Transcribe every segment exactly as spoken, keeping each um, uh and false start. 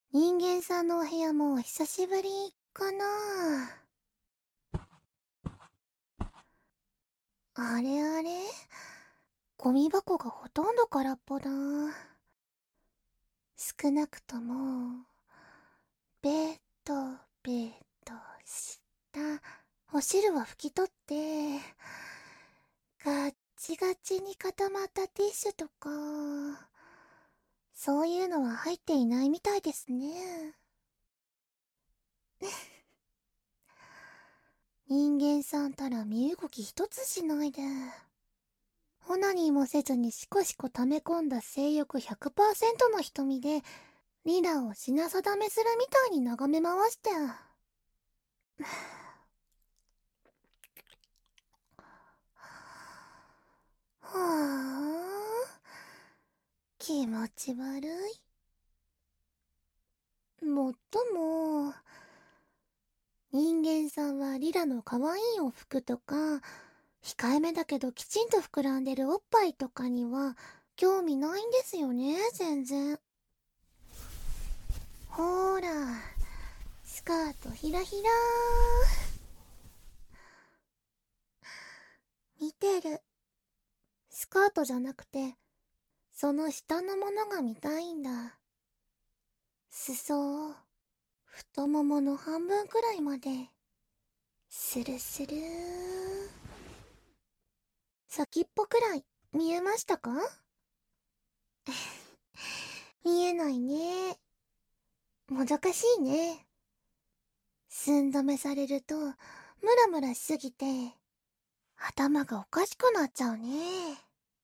人間さんのお部屋も久しぶりかな。あれあれ、ゴミ箱がほとんど空っぽだ。少なくとも、ベッド、ベッド、下、お汁は拭き取って、ガッチガチに固まったティッシュとか、そういうのは入っていないみたいですね。人間さんたら身動き一つしないで。オナニーもせずにしこしこ溜め込んだ性欲 ひゃくパーセント の瞳でリラを品定めするみたいに眺め回して。はあ、気持ち悪い。もっとも、人間さんはリラの可愛いお服とか、控えめだけどきちんと膨らんでるおっぱいとかには興味ないんですよね、全然。ほーら、スカートひらひらー。見てる。スカートじゃなくて、その下のものが見たいんだ。裾を、太ももの半分くらいまで、スルスルー。先っぽくらい、見えましたか？見えないね。もどかしいね。寸止めされると、ムラムラしすぎて、頭がおかしくなっちゃうね。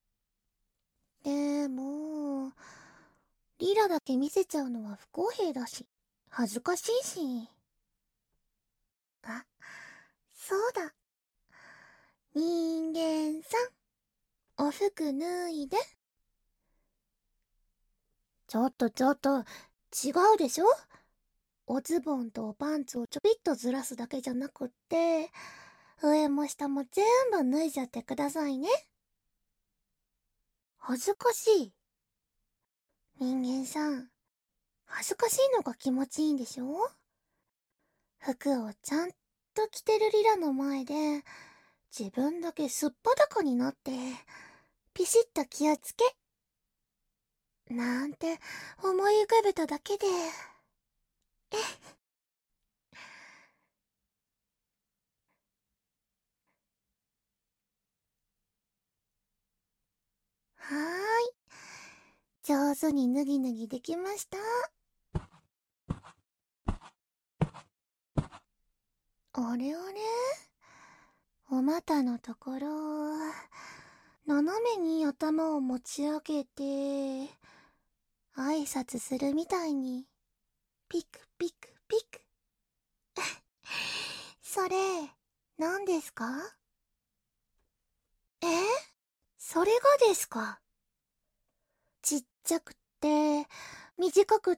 でも、リラだけ見せちゃうのは不公平だし、恥ずかしいし。あ、そうだ。人間さん、お服脱いで。ちょっとちょっと、違うでしょ？おズボンとパンツをちょぴっとずらすだけじゃなくって、上も下も全部脱いじゃってくださいね。恥ずかしい。人間さん、恥ずかしいのが気持ちいいんでしょ？服をちゃんと着てるリラの前で、自分だけすっぱだかになって、ピシッと気をつけ。なんて思い浮かべただけで。はーい。上手に脱ぎ脱ぎできました。あれあれ、お股のところ、斜めに頭を持ち上げて、挨拶するみたいに、ピクピクピク。それ、何ですか？え？それがですか？ちっちゃくって、短くって、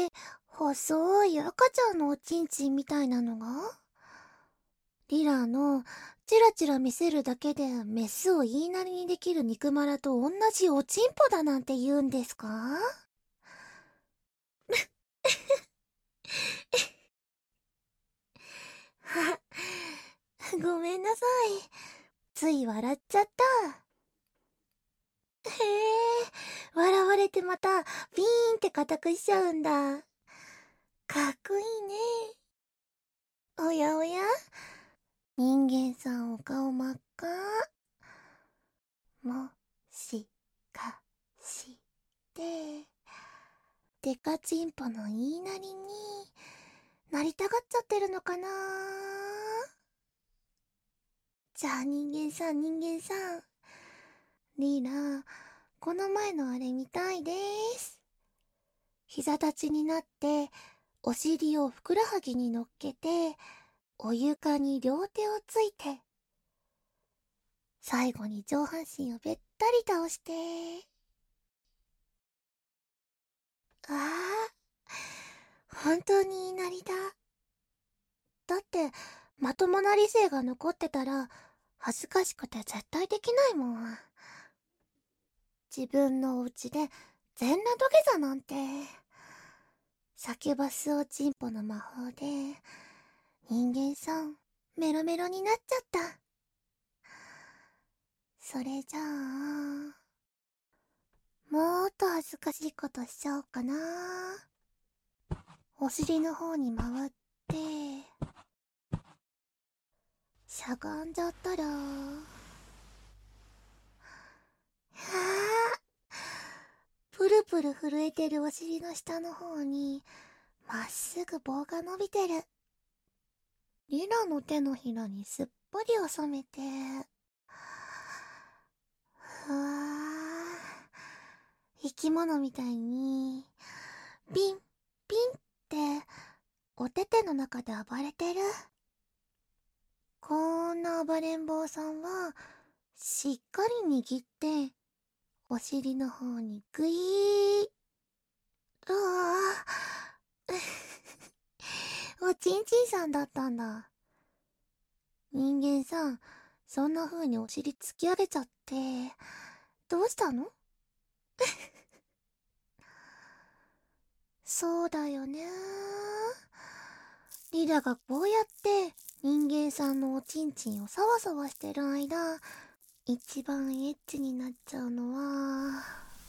細い赤ちゃんのおちんちんみたいなのが？リラの、チラチラ見せるだけでメスを言いなりにできる肉マラと同じおちんぽだなんて言うんですか？は、ごめんなさい。つい笑っちゃった。へえ、笑われてまた、ビーンって固くしちゃうんだ。かっこいいね。おやおや、人間さんお顔真っ赤。もしかして、デカチンポの言いなりになりたがっちゃってるのかな？じゃあ人間さん人間さん、リーラ、この前のあれ見たいです。膝立ちになって、お尻をふくらはぎに乗っけて、お床に両手をついて、最後に上半身をべったり倒して、ああ、本当に言いなりだ。だって、まともな理性が残ってたら、恥ずかしくて絶対できないもん。自分のお家で全裸土下座なんて、 サキュバスおちんぽの魔法で、人間さん、メロメロになっちゃった。それじゃあ、もーっと恥ずかしいことしちゃおうかな。お尻の方に回って、しゃがんじゃったら、はぁ、プルプル震えてるお尻の下の方に、まっすぐ棒が伸びてる。リラの手のひらにすっぽり収めて、ふわー、生き物みたいに、ピン、ピンって、お手手の中で暴れてる。こんな暴れん坊さんは、しっかり握って、お尻の方にグイー。うわぁ。おちんちんさんだったんだ。人間さん、そんな風にお尻突き上げちゃって、どうしたの？そうだよね。リラがこうやって人間さんのおちんちんをサワサワしてる間、一番エッチになっちゃうのは、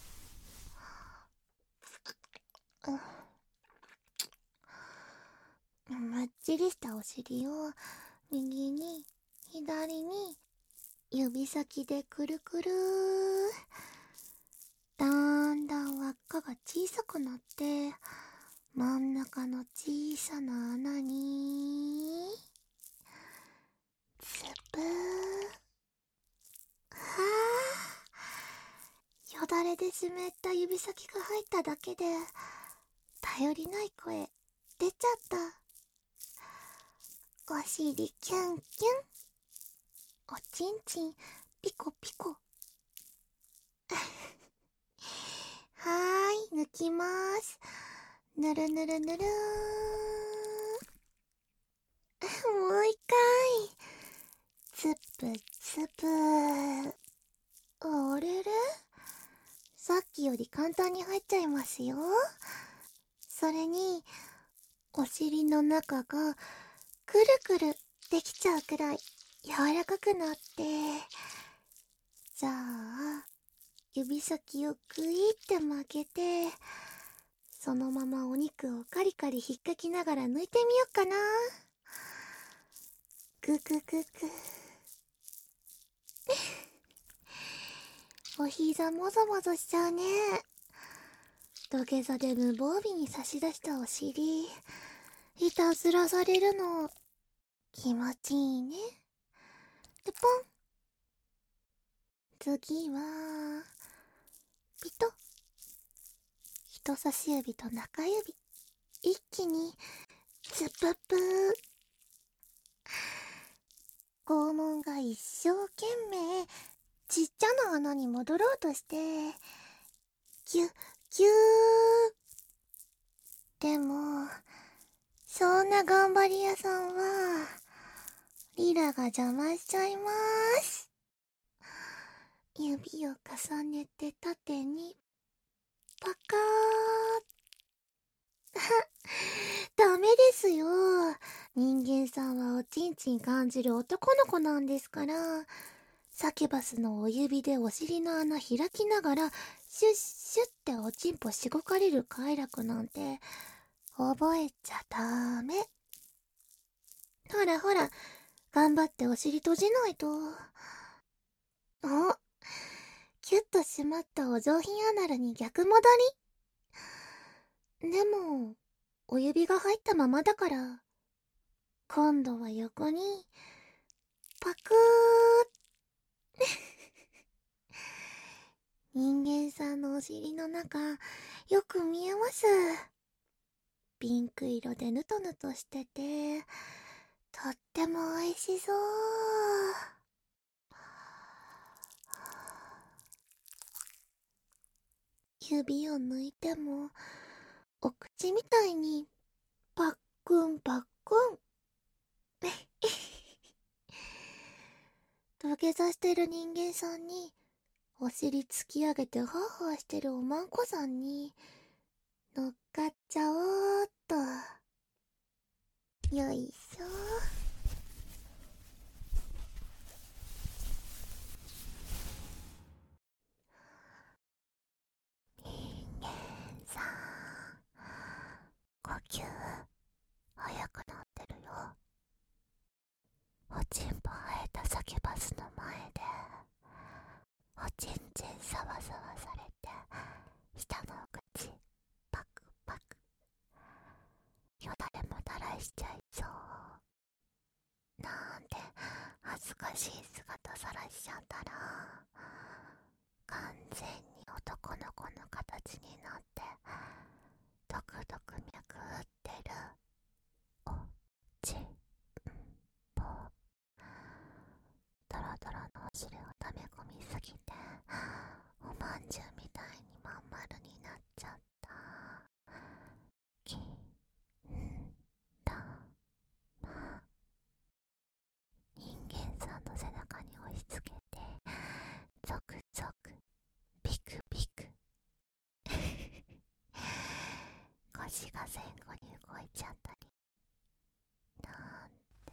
うん、むっちりしたお尻を右に左に指先でくるくる。だんだん輪っかが小さくなって、真ん中の小さな穴に、スプー。はぁ。よだれで湿った指先が入っただけで、頼りない声、出ちゃった。お尻キュンキュン。おちんちん、ピコピコ。はーい、抜きまーす。ぬるぬるぬるー。もう一回。つぷつぷー。あれれ？さっきより簡単に入っちゃいますよ。それに、お尻の中がくるくるできちゃうくらい柔らかくなって、じゃあ、指先をグイって曲げて、そのままお肉をカリカリ引っかきながら抜いてみようかな。ぐぐぐぐ。お膝もぞもぞしちゃうね。土下座で無防備に差し出したお尻、いたずらされるの気持ちいいね。でポン。次はピト。人差し指と中指一気にツププー。肛門が一生懸命ちっちゃな穴に戻ろうとして、キュッキュー。でもそんな頑張り屋さんはリラが邪魔しちゃいます。指を重ねて縦にパカー。ダメですよ。人間さんはおちんちん感じる男の子なんですから。サキュバスのお指でお尻の穴開きながらシュッシュッっておちんぽしごかれる快楽なんて覚えちゃダメ。ほらほら、頑張ってお尻閉じないと。お、キュッと締まったお上品アナルに逆戻り。でもお指が入ったままだから、今度は横にパクー。人間さんのお尻の中よく見えます。ピンク色でヌトヌトしてて、とっても美味しそう。指を抜いてもお口みたいにパックンパックン。土下座してる人間さんに、お尻突き上げてハーハーしてるおまんこさんに乗っかっちゃおうっよいしょ。人間さん、呼吸早くなってるよ。おちんぽ生えたサキュバスの前でおちんちんサワサワされて、下のお口パクパク、よだれもたらしちゃいそう。なんて恥ずかしい姿さらしちゃったら、完全に男の子の形になってドクドク脈打ってるおちんぽ。ドロドロのお尻を溜め込みすぎておまんじゅうみたいにまん丸になっちゃった。きんたま、人間さんの背中に押し付けてゾクゾクビクビク腰が前後に動いちゃったりなんて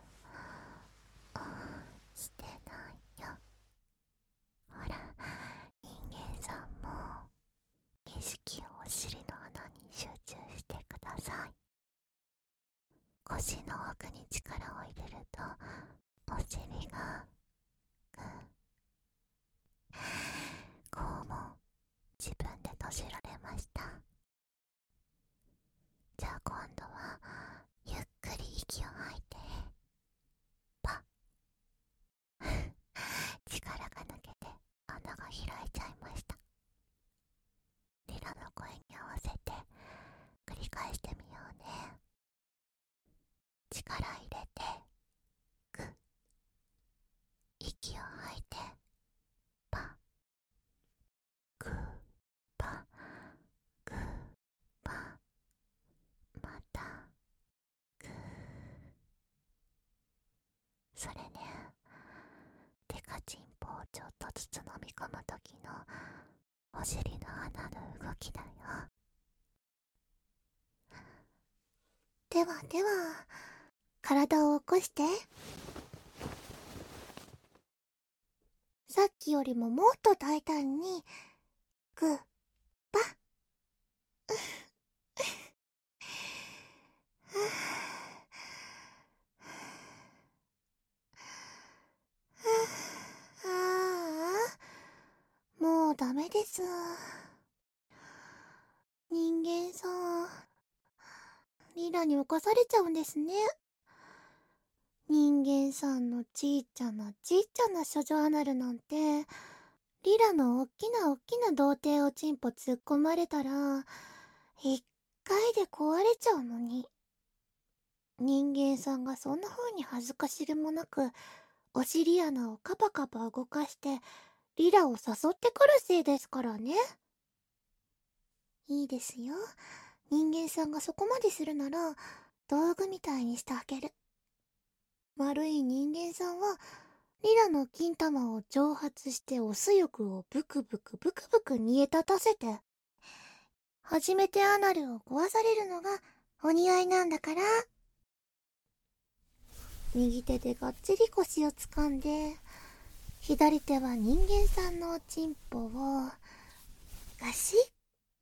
してないよ。ほら、人間さんも意識をお尻の穴に集中してください。腰の奥に力を入れるとお尻がグー、こうも自分で閉じられました。じゃあ今度はゆっくり息を吐いてパッ力が抜けて穴が開いちゃいました。リラの声に合わせて繰り返してみようね。力入れてグッ、息を吐いてパッ、グーパッ、グーパッ、またグー。それね、デカチンポをちょっとずつ飲み込むときのお尻の穴の動きだよ。ではでは、体を起こして。さっきよりももっと大胆にグッパッああ、もうダメです。人間さん、リラに侵されちゃうんですね。人間さんのちいちゃなちいちゃな処女アナルなんて、リラのおっきなおっきな童貞おちんぽ突っ込まれたら一回で壊れちゃうのに。人間さんがそんな風に恥ずかしげもなくお尻穴をカパカパ動かしてリラを誘ってくるせいですからね。いいですよ。人間さんがそこまでするなら道具みたいにしてあげる。悪い人間さんはリラの金玉を蒸発してお酢欲をブクブクブクブク煮え立たせて、初めてアナルを壊されるのがお似合いなんだから。右手でがっちり腰を掴んで、左手は人間さんのおちんぽをガシッ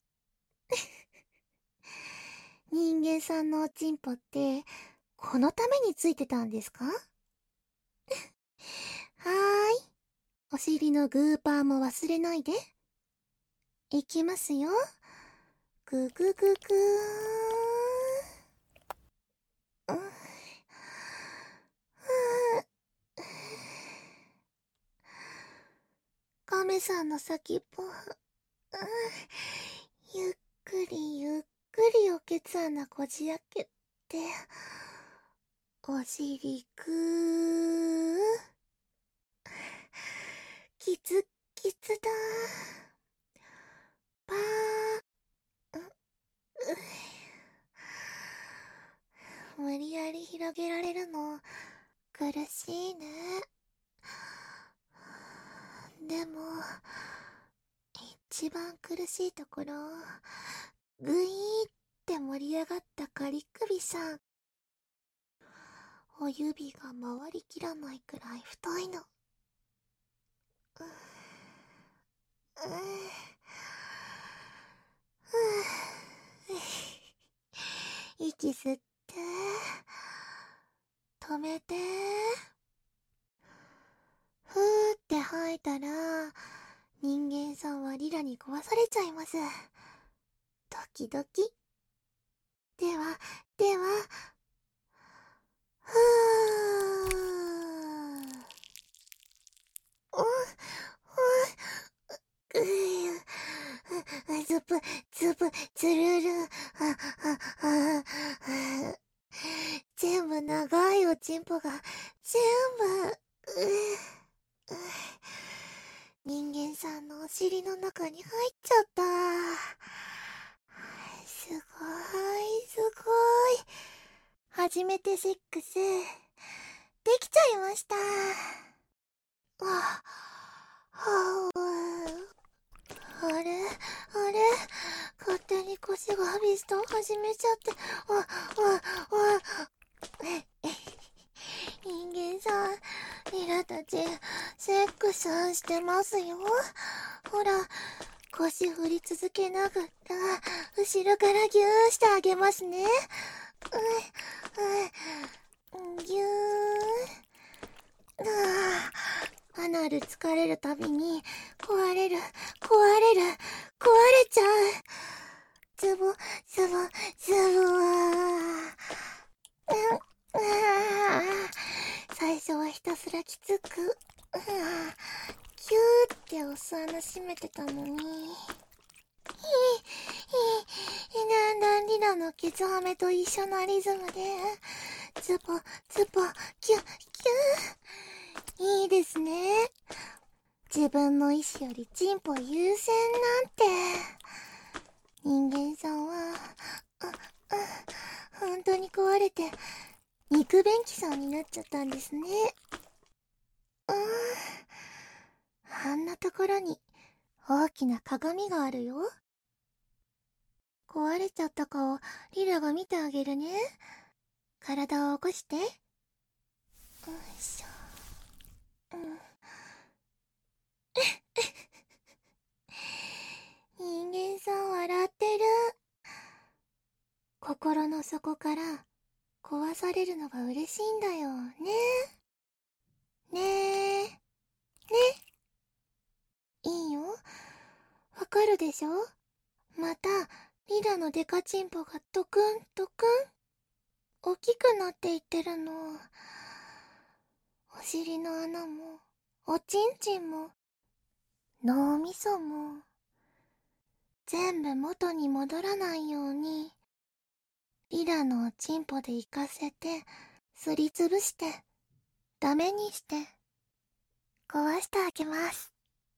人間さんのおちんぽってこのためについてたんですか？はーい。お尻のグーパーも忘れないで。いきますよ。ググググー。うん。カメさんの先っぽ、うん、ゆっくりゆっくりおけつ穴こじ開けて、お尻ぐー。キツキツだー。パー。う、う無理やり広げられるの苦しいね。でも一番苦しいところ、グイーって盛り上がったカリ首さんお指が回りきらないくらい太いの。うう息吸って止めて、ふーって吐いたら人間さんはリラに壊されちゃいます。ドキドキ。ではでは、ふー。お、お、う、う、ずぷ、ずぷ、つるる、あ、あ、あ、全部長いおちんぽが、全部、う、う、人間さんのお尻の中に入っちゃった。すごい、すごい。初めてセックス、できちゃいました。あ、はあ、あれあれ勝手に腰がビストン始めちゃって、あ、あ、あ、人間さん、リラたち、セックスしてますよ。ほら、腰振り続けながら、後ろからギューしてあげますね。うん、うん、ギュー。ああ、アナル疲れるたびに、壊れる、壊れる、壊れちゃう。ズボ、ズボ、ズボー。うん、あ最初はひたすらきつく、うん、キューって押す穴閉めてたのに。ひひだんだんリラのケツハメと一緒のリズムで、ズボ、ズボ、キュ、キュいいですね。自分の意志よりチンポ優先なんて。人間さんは、あ、あ、本当に壊れて、肉便器さんになっちゃったんですね。うーん。あんなところに大きな鏡があるよ。壊れちゃったかをリラが見てあげるね。体を起こして。よいしょ。うん。人間さん笑ってる。心の底から壊されるのが嬉しいんだよね。ねえ。ね。いいよ。わかるでしょ。また、リラのデカチンポがドクンドクン大きくなっていってるの。お尻の穴も、おちんちんも、脳みそも、全部元に戻らないように、リラのおちんぽで行かせて、すりつぶして、ダメにして、壊してあげます。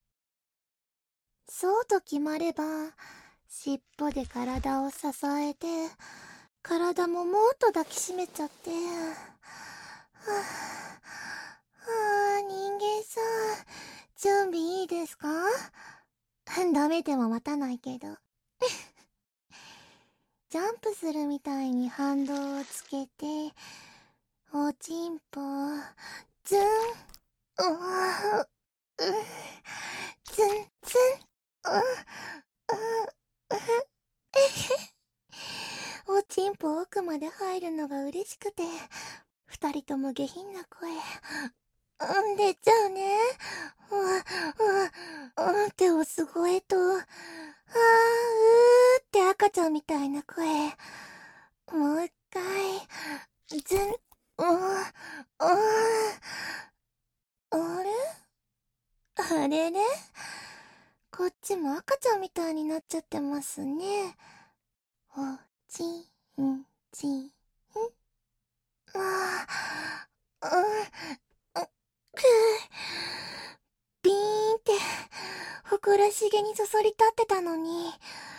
そうと決まれば、尻尾で体を支えて、体ももっと抱きしめちゃって、はぁ、はぁ、人間さん、準備いいですか？ダメでも待たないけど。ジャンプするみたいに反動をつけて、おちんぽ、ズン、うわ、う、ズン、ズン、う、う、う、えへ。おちんぽ奥まで入るのが嬉しくて、二人とも下品な声、うん、出ちゃうね。うわ、うわ、うんって押す声と、あー、うーって赤ちゃんみたいな声。もう一回、ずん、うわ、うわ、あれあれれこっちも赤ちゃんみたいになっちゃってますね。おちんちん。ああ、うん、う、くビーンって、誇らしげにそそり立ってたのに。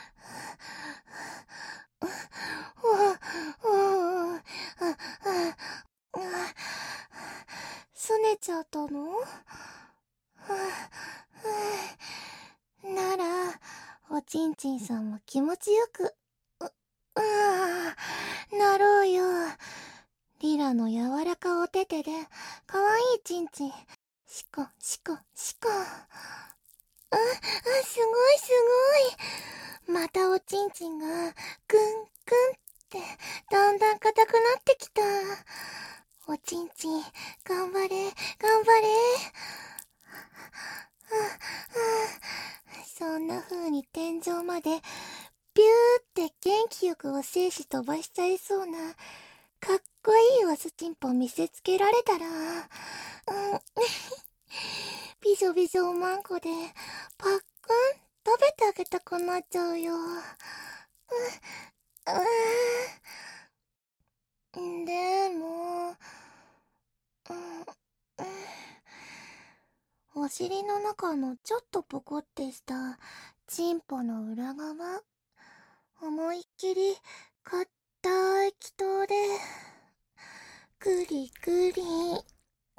うわ、うわ、あ、あ、あ、すねちゃったの？なら、おちんちんさんも気持ちよく、う、うわ、なろうよ。リラの柔らかんがぐんぐんってだんだん硬くなってきた。おちんちん、頑張れ、頑張れ。そんな風に天井までビューって元気よくお精子飛ばしちゃいそうなかっこいいおすちんぽ見せつけられたら、うん、びしょびしょおまんこでパックン食べてあげたくなっちゃうよ。うん、でも、うん、お尻の中のちょっとポコってしたチンポの裏側、思いっきり硬い気筒でグリグリ、うん、うん、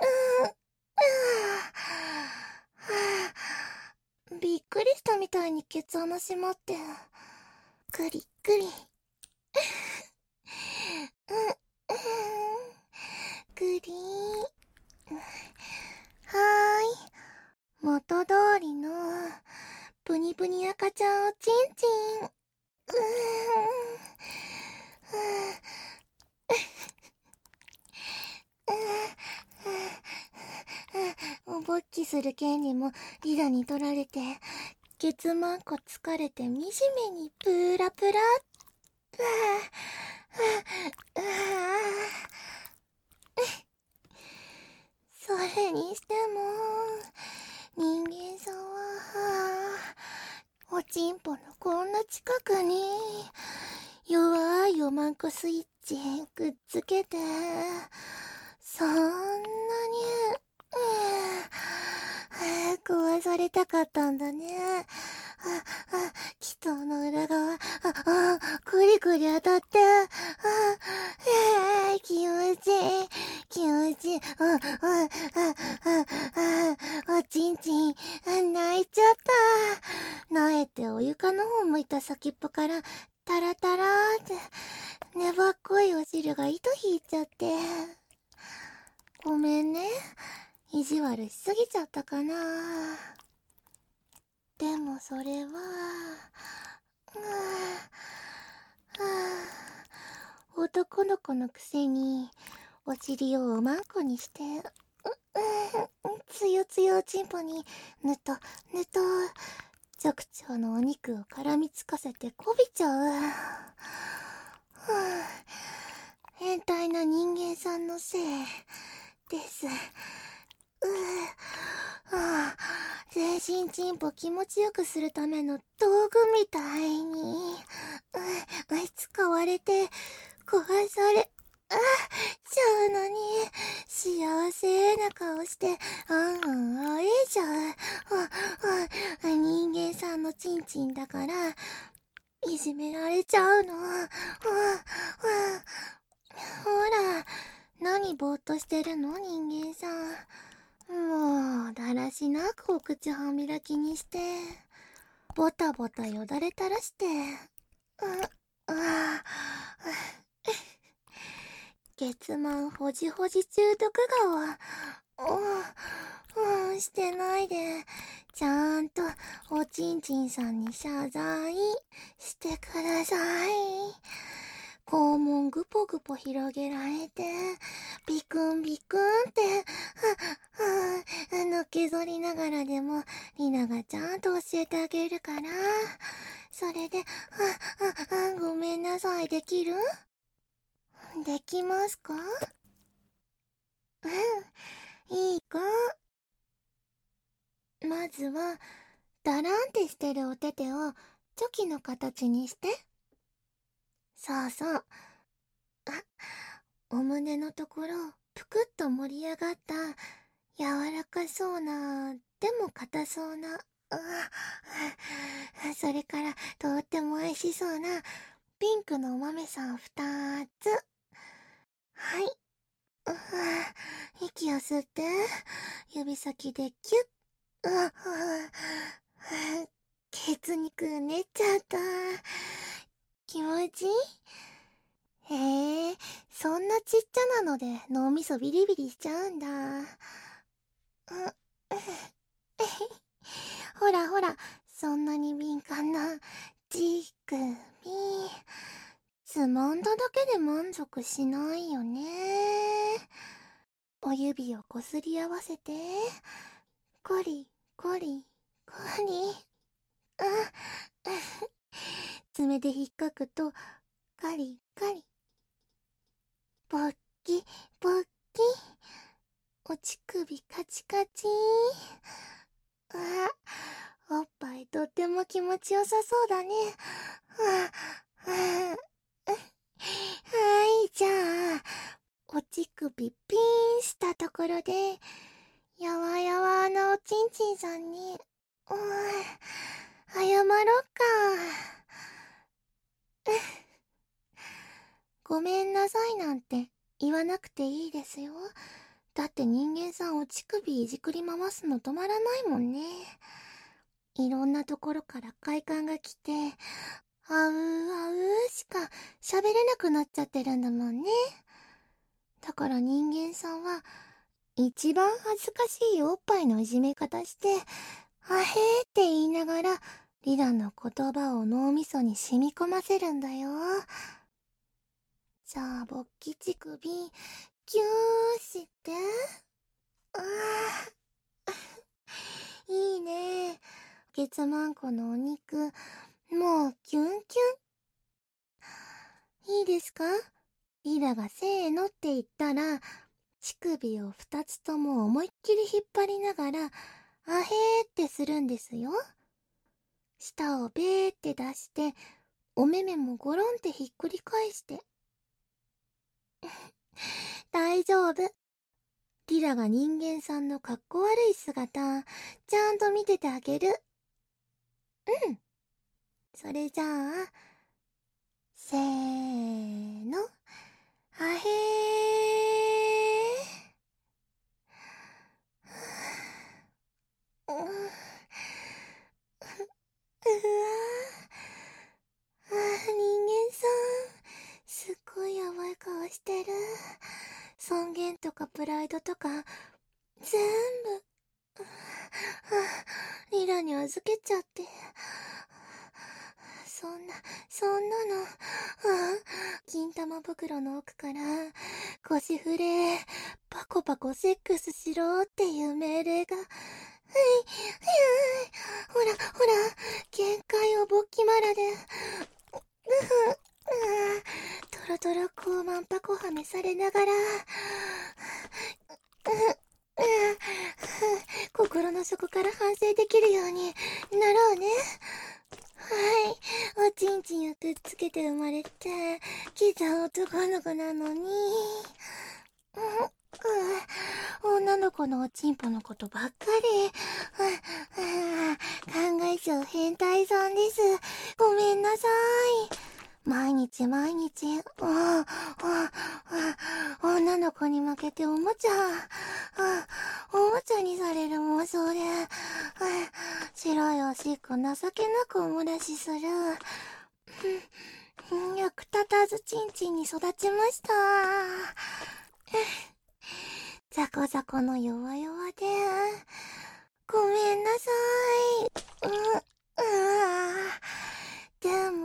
びっくりしたみたいにケツ穴閉まってグリグリ、うん、グリーン、はーい、元通りのプニプニ赤ちゃんおちんちん、うーん、おぼっきする権利もリラに取られて、ケツマンコ疲れて惨めにプラプラ。それにしても人間さんはおちんぽのこんな近くに弱いおまんこスイッチくっつけて、そんなに、うん、壊されたかったんだね。あ、あ、気筒の裏側、あ、あ、くりくり当たって、あ、えー、気持ちいい、気持ちいい、あ、あ、あ、あ、あ、おちんちん、泣いちゃった。なえてお床の方向いた先っぽから、タラタラーって、粘っこいお汁が糸引いちゃって。ごめんね。意地悪しすぎちゃったかな。でもそれは、うー男の子のくせに、お尻をおまんこにして、う、う、つよつよおちんぽに、ぬと、ぬと、直腸のお肉を絡みつかせてこびちゃう。変態な人間さんのせいです。うぅ、はあ、全身チンポ気持ちよくするための道具みたいに、う、使われて、壊され、あ、ちゃうのに、幸せな顔して、あんあんあえちゃう。あ、あ、人間さんのチンチンだから、いじめられちゃうの。あ、あ、ほら、何ぼーっとしてるの人間さん。もう、だらしなくお口半開きにして、ボタボタよだれ垂らして、あ、あ、月満ほじほじ中毒顔、うん、うん、してないで、ちゃんとおちんちんさんに謝罪してください。肛門ぐぽぐぽ広げられて、ビクンビクンって、は、は、のけぞりながらでも、リナがちゃんと教えてあげるから、それで、は、は、ごめんなさい、できる？できますか？うん、いいか。まずは、だらんってしてるお手手を、チョキの形にして。そうそう。あ、お胸のところ、ぷくっと盛り上がった、柔らかそうな、でも硬そうな、あ、それから、とっても美味しそうな、ピンクのお豆さん二つ。はい。う息を吸って、指先でキュッ。うわ、血肉練っちゃった。気持ちいい？へえ、そんなちっちゃなので脳みそビリビリしちゃうんだ。う、ほらほら、そんなに敏感なちくび。つまんだだけで満足しないよね。お指をこすり合わせて、コリコリコリ。あ、爪で引っかくとカリカリ。ポッキポッキ。お乳首カチカチ。あ、おっぱいとっても気持ちよさそうだね。はあはあ、はい、じゃあお乳首ピーンしたところでやわやわなおちんちんさんに、うん、謝ろっか。ごめんなさいなんて言わなくていいですよ。だって人間さんお乳首いじくり回すの止まらないもんね。いろんなところから快感が来て、あうあうしか喋れなくなっちゃってるんだもんね。だから人間さんは一番恥ずかしいおっぱいのいじめ方して、あへーって言いながらリラの言葉を脳みそに染み込ませるんだよ。じゃあ勃起乳首キューして。あーいいね。ケツマンコのお肉もうキュンキュン。いいですか？リラがせーのって言ったら乳首を二つとも思いっきり引っ張りながらあへーってするんですよ。舌をベーって出してお目目もゴロンってひっくり返して大丈夫。リラが人間さんのかっこ悪い姿ちゃんと見ててあげる。うん。それじゃあせーの、あへー。ううわあ、人間さんすっごいやばい顔してる。尊厳とかプライドとか全部リラに預けちゃって、そんなそんなの金玉袋の奥から腰振れパコパコセックスしろっていう命令が、はいほらほら限界を勃起マラでトロトロ高慢パコはめされながら心の底から反省できるようになろうね。はい、おちんちんをくっつけて生まれてキザ男の子なのに、うん、女の子のおちんぽのことばっかり、うん、考えちゃう変態さんです。ごめんなさい。毎日毎日、うん、うん、女の子に負けておもちゃ、うん、おもちゃにされる妄想で、うん、白いおしっこ情けなくおもらしする。うん、役立たずちんちんに育ちました。ザコザコの弱々で、ごめんなさい。うん、うでも、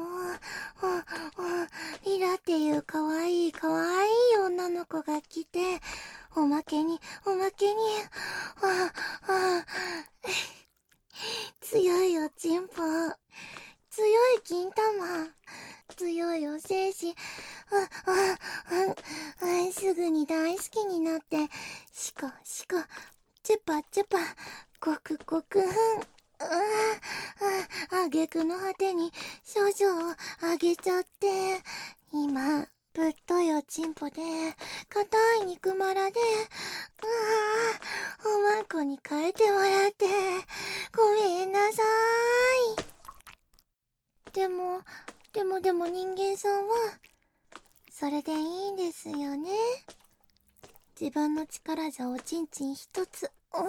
リラっていうかわいいかわいい女の子が来て、おまけに、おまけに、強いおちんぽ、強い金玉、強いお精子、すぐに大好きになって、シコシコ、チュパチュパ、ごくごく、あげくの果てに少女をあげちゃって、今ぶっといおちんぽで硬い肉まらで、おまんこに変えてもらってごめんなさい。でもでもでも人間さんはそれでいいんですよね。自分の力じゃおちんちん一つ、うん、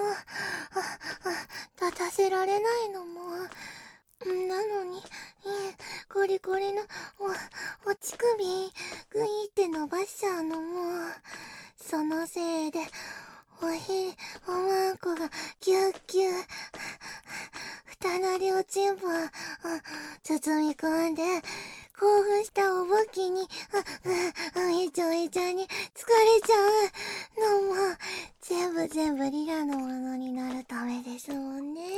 立たせられないのも、なのに、ゴリゴリのお、お乳首グイって伸ばしちゃうのも、そのせいで、おひ、おまんこがギュッギュッ、二なりおちんぽ、続包み込んで、興奮したおぼっきに、あ、あ、あ、えちゃえちゃに疲れちゃうのも、全部全部リラのものになるためですもんね。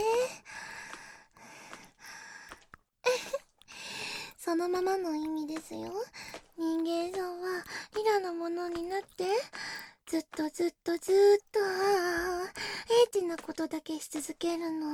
そのままの意味ですよ。人間さんはリラのものになって、ずっとずっとずっと、エッチなことだけし続けるの。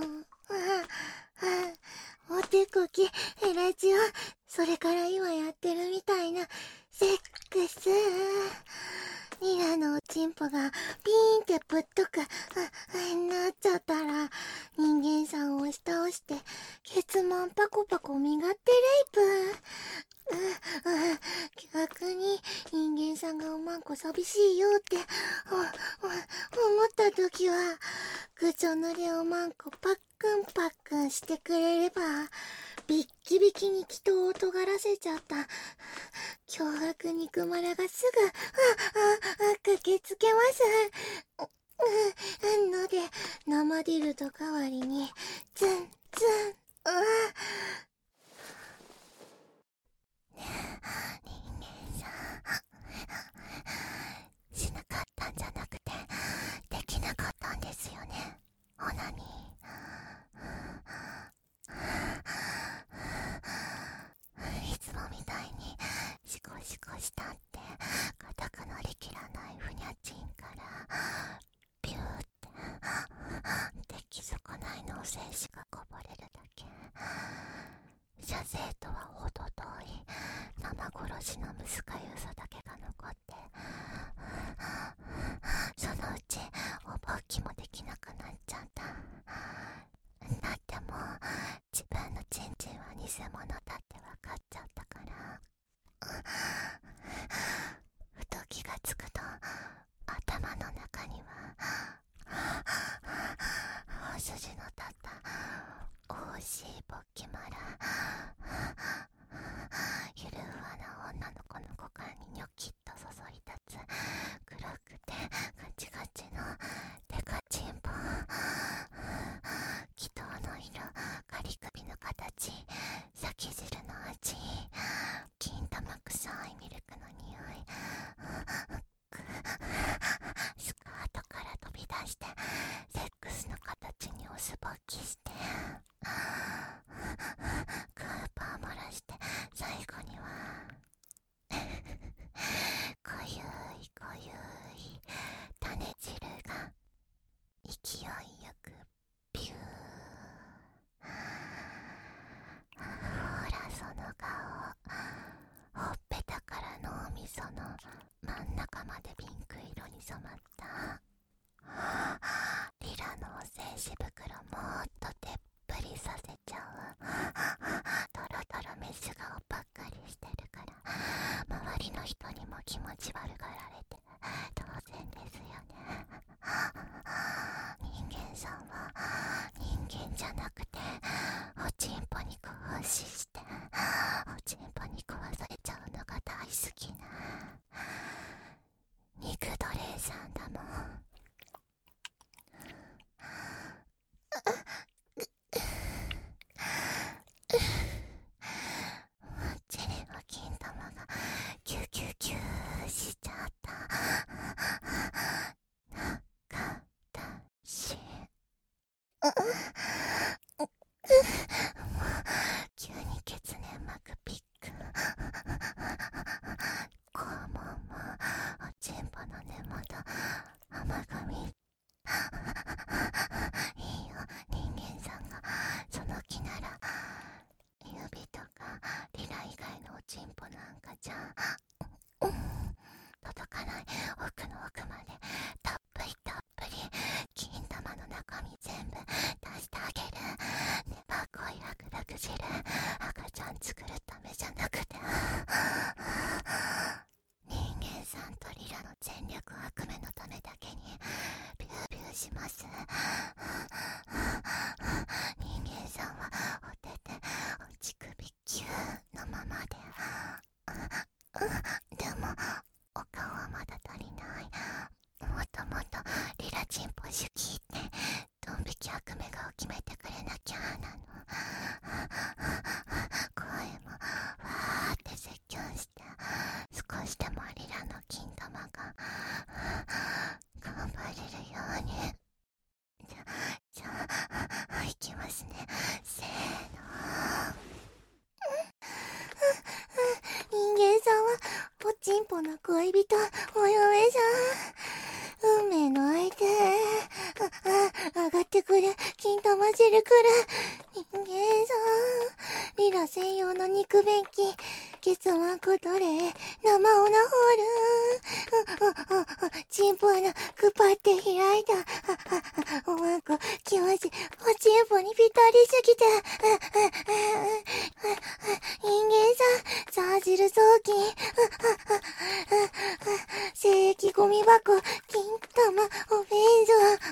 お手こき、ヘラジオ、それから今やってるみたいな、セックス。リラのおちんぽがピーンってぶっとく、なっちゃったら、人間さんを押し倒して、ケツマンパコパコ身勝手レイプ。うんうん、逆に人間さんがおまんこ寂しいよっておお思った時は口のでおまんこパックンパックンしてくれればビッキビキに人を尖らせちゃった凶悪肉まらがすぐあああ駆けつけますうんので生ディルド代わりにツンツンあ人間さんしなかったんじゃなくてできなかったんですよねオナニーいつもみたいにシコシコしたって硬くなりきらないふにゃちんからビューって出来損ないの精子がこぼれるだけ射精とは程遠い生殺しのむずかゆさだけが残ってそのうちおぼうきもできなくなっちゃっただってもう自分のチンチンは偽物だって分かっちゃったからふと気がつくと頭の中には大筋の立った惜しい勃起まらゆるふわな女の子の股間にニョキッと注い立つ黒くてガチガチのデカチンポ気筒の色カリ首の形先汁の味金玉臭いミルクの匂いスカートから飛び出してセックスの形におすぼきしてクーパー漏らして最後にはこゆいこゆい種汁が勢いよくビューほらその顔ほっぺたから脳みその真ん中までピンク色に染まったリラの精子袋もっとてっぷりさせちゃうトロトロメス顔ばっかりしてるから周りの人にも気持ち悪がられて当然ですよね人間さんは人間じゃなくておちんぽに投資しておちんぽに壊されちゃうのが大好きな肉奴隷さんだもんチェレの金玉がキュキュキュしちゃった中だし急に血粘膜ピック肛門もおちんぽの根元甘噛みいいよ人間さんがその気なら指とかリラ以外のおちんぽなんかじゃ届かない奥の奥までたっぷりたっぷり金玉の中身全部出してあげるねばっこいラクラク汁赤ちゃん作るためじゃなくて人間さんとリラの全力悪夢のためだけにビュービューします人間さんはお手手お乳首キューのままででもお顔はまだ足りないもっともっとリラチンポシュキってドン引き悪夢顔決めてくれなきゃなのこぽな恋人、お嫁さん。運命の相手。あ、あ、上がってくる。金玉汁くる。人間さん。リラ専用の肉便器。結膜トレー。生オナホール。あ、あ、あ、チンポ穴、くぱって開いた。あ、あ、あ、おまんこ、気持ち、おチンポにぴったりすぎて。あ、あ、あ、あ、人間さん、ザージル雑巾。正規ゴミ箱、金玉、お弁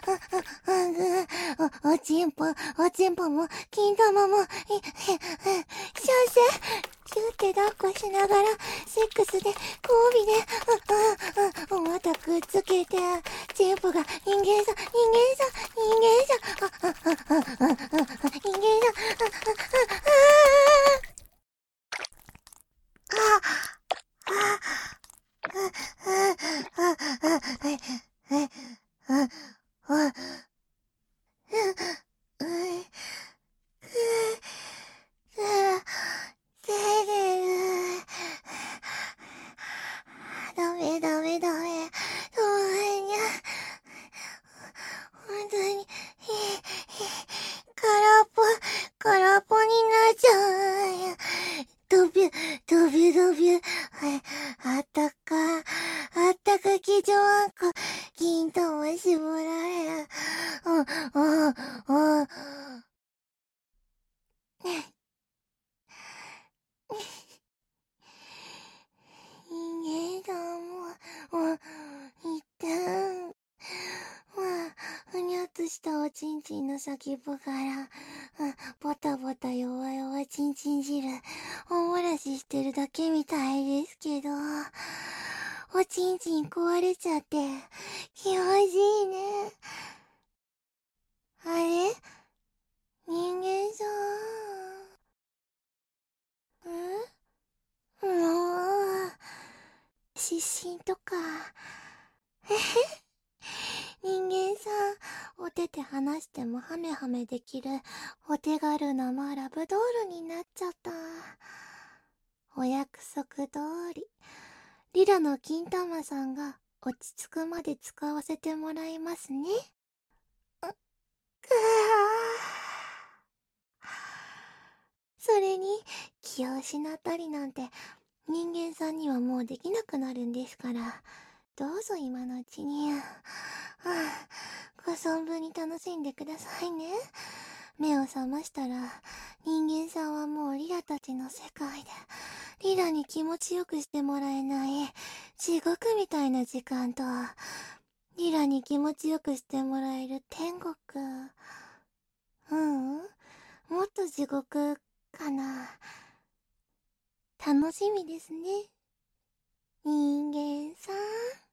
当。お、おちんぽ、おちんぽも、金玉も、い、先生、キューって抱っこしながら、セックスで、交尾で、あ、あ、あ、またくっつけて、チンポが人間さん、人間さん、人間さん、あ、あ、あ、あ、あ、あ、人間さん、あ、あ、あ、あ、あ、あ、ダメダメダメ。本当に、空っぽ、空っぽになっちゃう。ドビュ、ドビュドビュ。あったか、あったかきじょわんこ。金玉絞られる。うん、うん、うん。人間さんも、もう、一旦、まあ、ふにゃっとしたおちんちんの先っぽから、ボタボタ弱々ちんちん汁、おもらししてるだけみたいですけど、おちんちん壊れちゃって、気持ちいいね。あれ人間さん。んもう、失神とか。えへ人間さん、お手手離してもハメハメできるお手軽なまラブドールになっちゃった。お約束通り、リラの金玉さんが落ち着くまで使わせてもらいますね。くわそれに、気を失ったりなんて人間さんにはもうできなくなるんですから、どうぞ今のうちに。はあ、ご存分に楽しんでくださいね。目を覚ましたら、人間さんはもうリラたちの世界で、リラに気持ちよくしてもらえない、地獄みたいな時間と、リラに気持ちよくしてもらえる天国。うん、もっと地獄かな。楽しみですね。人間さん。